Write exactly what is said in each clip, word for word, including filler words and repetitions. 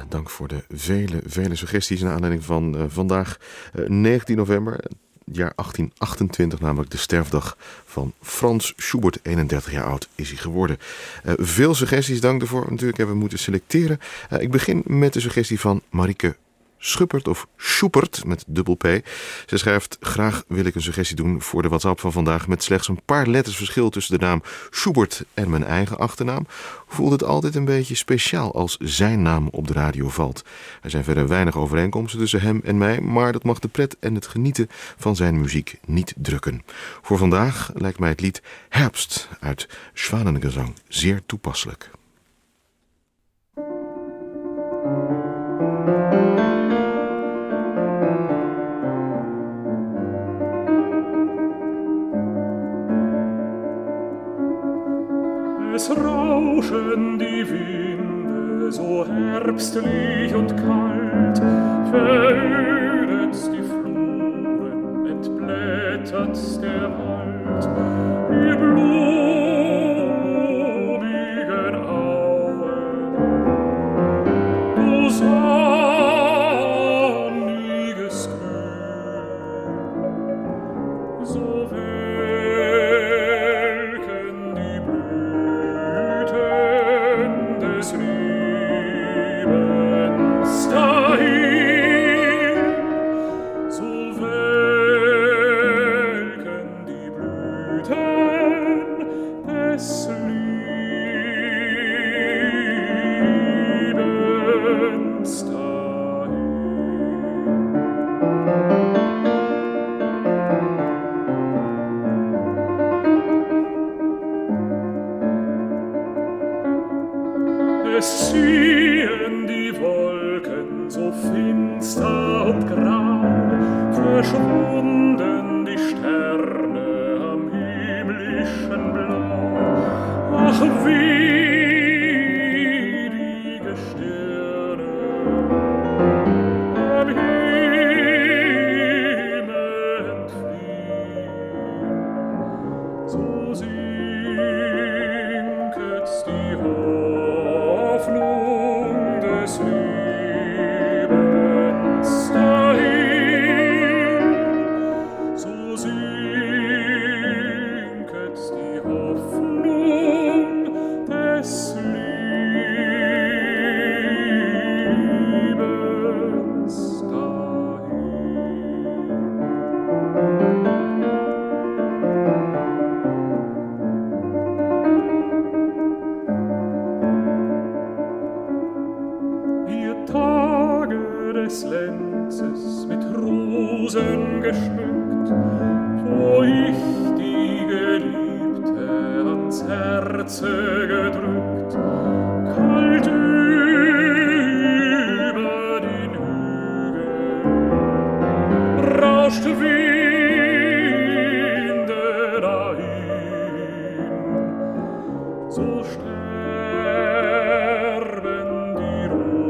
dank voor de vele, vele suggesties naar aanleiding van uh, vandaag uh, negentien november, jaar achttien achtentwintig, namelijk de sterfdag van Frans Schubert. eenendertig jaar oud is hij geworden. Uh, veel suggesties, dank daarvoor. Natuurlijk hebben we moeten selecteren. Uh, ik begin met de suggestie van Marieke Schuppert of Schuppert met dubbel P. Ze schrijft: graag wil ik een suggestie doen voor de WhatsApp van vandaag met slechts een paar letters verschil tussen de naam Schubert en mijn eigen achternaam. Voelt het altijd een beetje speciaal als zijn naam op de radio valt. Er zijn verder weinig overeenkomsten tussen hem en mij, maar dat mag de pret en het genieten van zijn muziek niet drukken. Voor vandaag lijkt mij het lied Herbst uit Schwanengezang zeer toepasselijk. Es rauschen die Winde, so herbstlich und kalt, verödet's die Fluren, entblättert's der Wald, die blumigen Auen, du sonniges Grün, so welken die Blüten des Lebens dahin, so welken die Blüten des Lebens dahin. Es ziehen die Wolken so finster und grau, verschwunden die Sterne am himmlischen Blau. Ach, wie die Gestirne am Himmel entfliehen, so sinket's die Hoffnung des Lebens dahin, so sinket's die Hoffnung des Lebens dahin. Ihr Tage des Lenzes mit Rosen geschmückt, wo ich die Geliebte ans Herze gedrückt, kalt über den Hügeln rauscht Winde dahin, so sterben die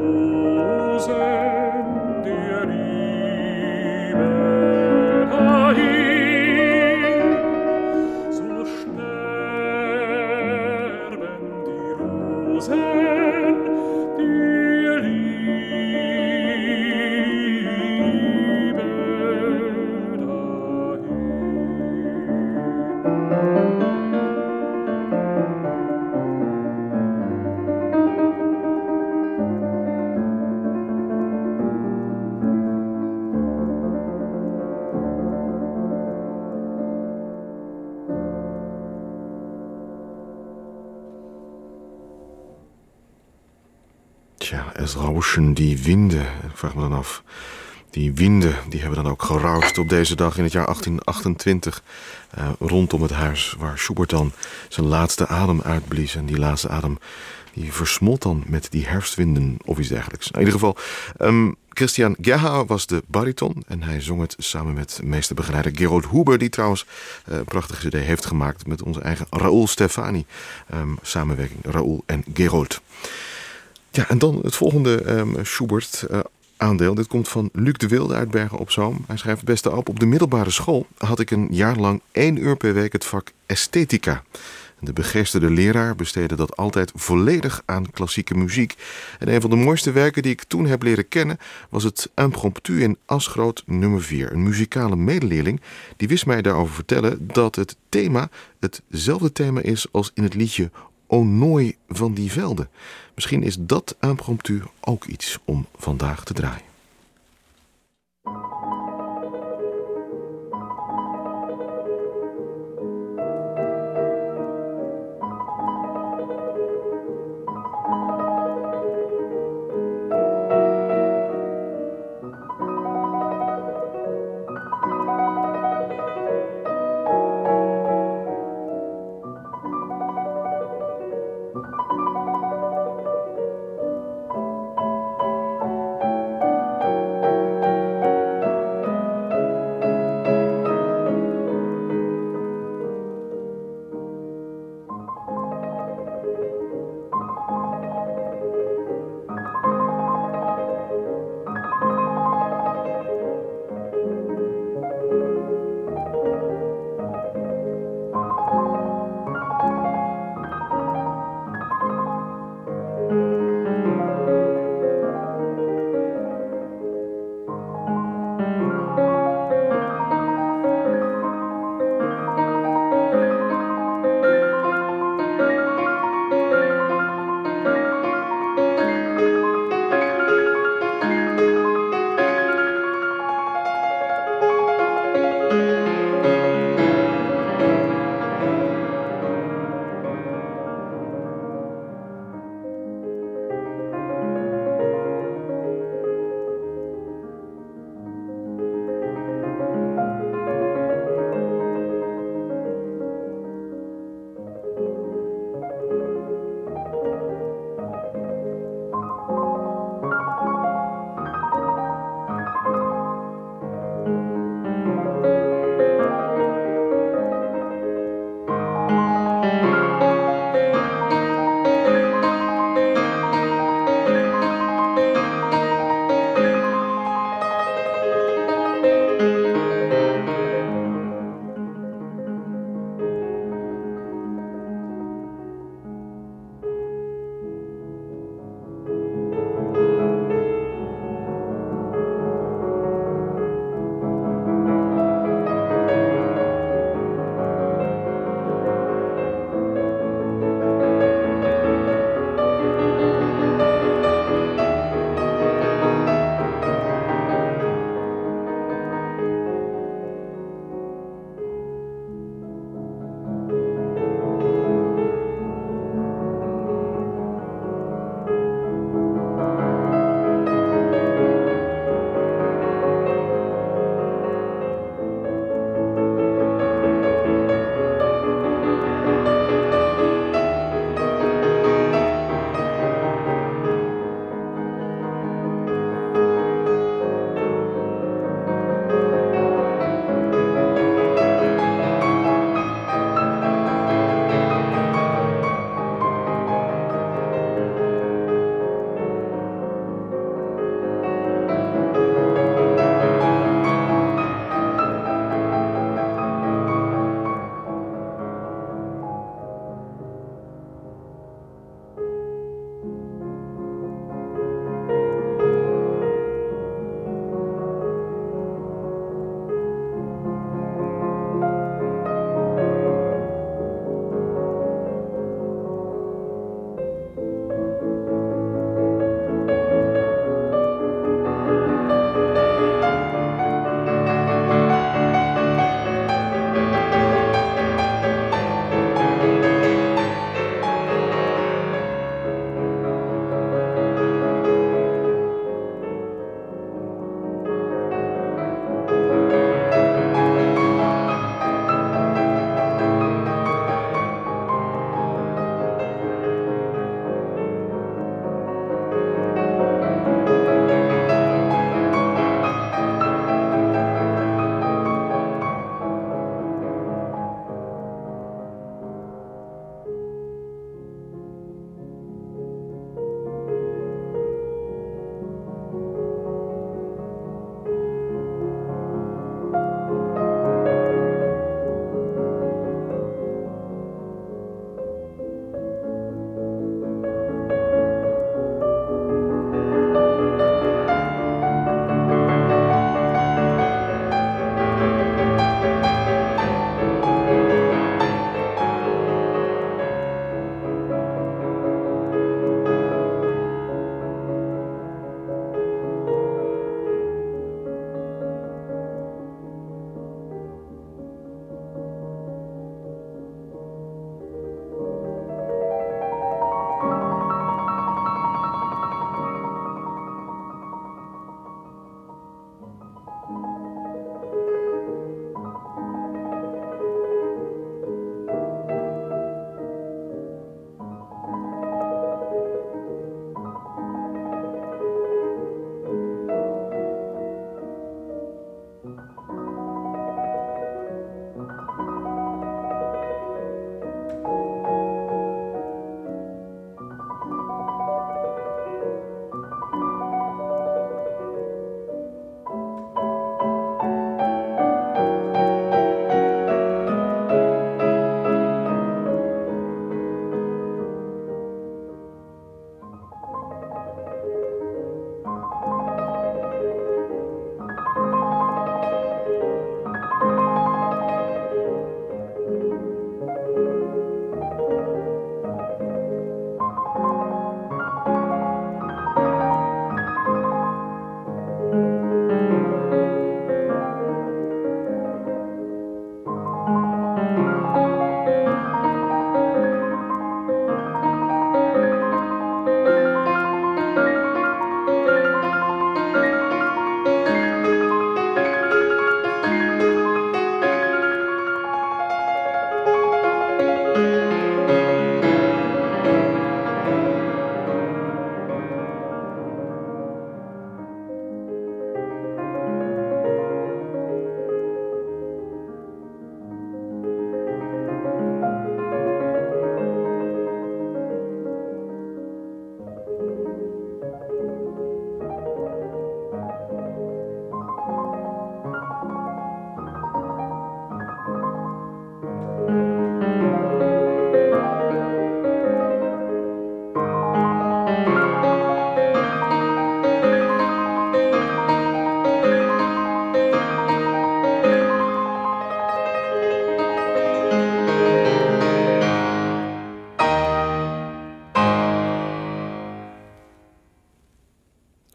Rosen der Liebe dahin, so sterben die Rosen der Liebe Tja, es rauschen die winden. Ik vraag me dan af. Die winden die hebben dan ook gerauscht op deze dag in het jaar achttien achtentwintig. Uh, rondom het huis waar Schubert dan zijn laatste adem uitblies. En die laatste adem die versmolt dan met die herfstwinden of iets dergelijks. Nou, in ieder geval, um, Christian Gerha was de bariton. En hij zong het samen met meesterbegeleider Gerold Huber. Die trouwens uh, een prachtige cd heeft gemaakt met onze eigen Raoul Stefani. Um, samenwerking Raoul en Gerold. Ja, en dan het volgende um, Schubert uh, aandeel. Dit komt van Luc de Wilde uit Bergen op Zoom. Hij schrijft: beste Alp, op de middelbare school had ik een jaar lang één uur per week het vak esthetica. De begeesterde leraar besteedde dat altijd volledig aan klassieke muziek. En een van de mooiste werken die ik toen heb leren kennen was het Impromptu in Asgroot nummer vier. Een muzikale medeleerling die wist mij daarover vertellen dat het thema hetzelfde thema is als in het liedje O Nooi van die velden. Misschien is dat Impromptu ook iets om vandaag te draaien.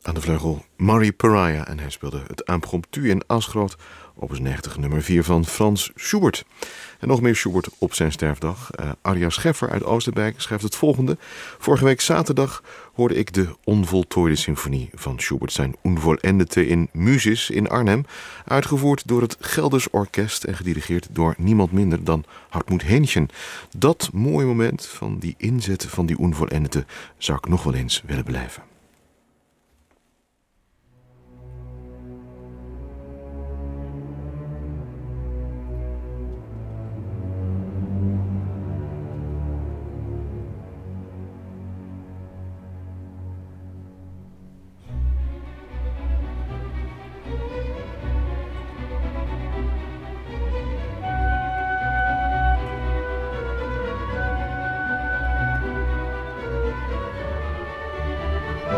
Aan de vleugel Murray Pariah en hij speelde het impromptu in Asgroot, opus negentig nummer vier van Frans Schubert. En nog meer Schubert op zijn sterfdag. Uh, Arja Scheffer uit Oosterbeek schrijft het volgende. Vorige week zaterdag hoorde ik de onvoltooide symfonie van Schubert, zijn Unvollendete in Musis in Arnhem, uitgevoerd door het Gelders Orkest en gedirigeerd door niemand minder dan Hartmut Hähnchen. Dat mooie moment van die inzet van die Unvollendete zou ik nog wel eens willen beleven. Thank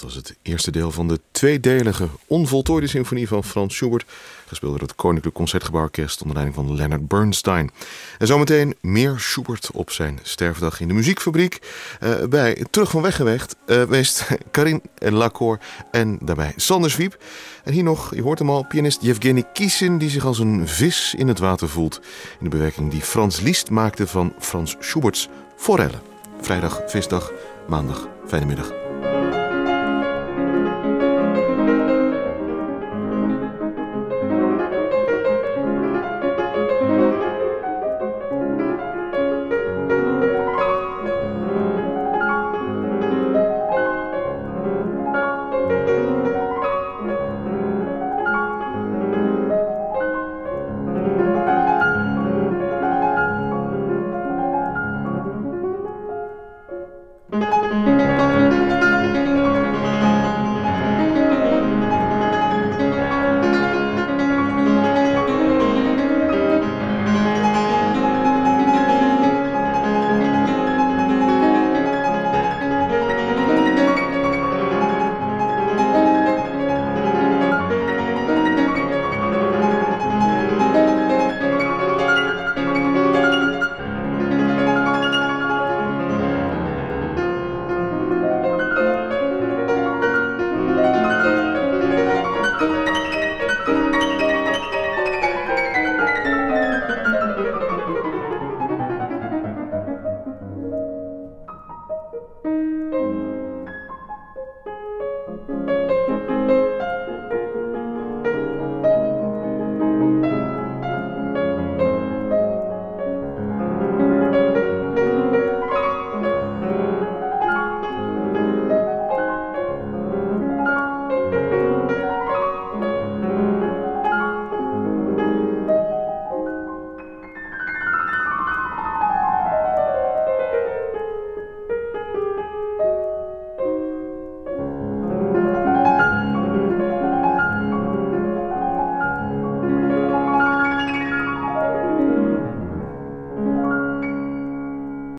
was het eerste deel van de tweedelige onvoltooide symfonie van Frans Schubert, gespeeld door het Koninklijk Concertgebouworkest onder leiding van Leonard Bernstein. En zometeen meer Schubert op zijn sterfdag in de muziekfabriek. Uh, bij Terug van Weg geweest, uh, geweest Karin Lacour en daarbij Sander Zwiep. En hier nog, je hoort hem al, pianist Yevgeny Kissin, die zich als een vis in het water voelt in de bewerking die Franz Liszt maakte van Frans Schubert's Forellen. Vrijdag, visdag, maandag, fijne middag.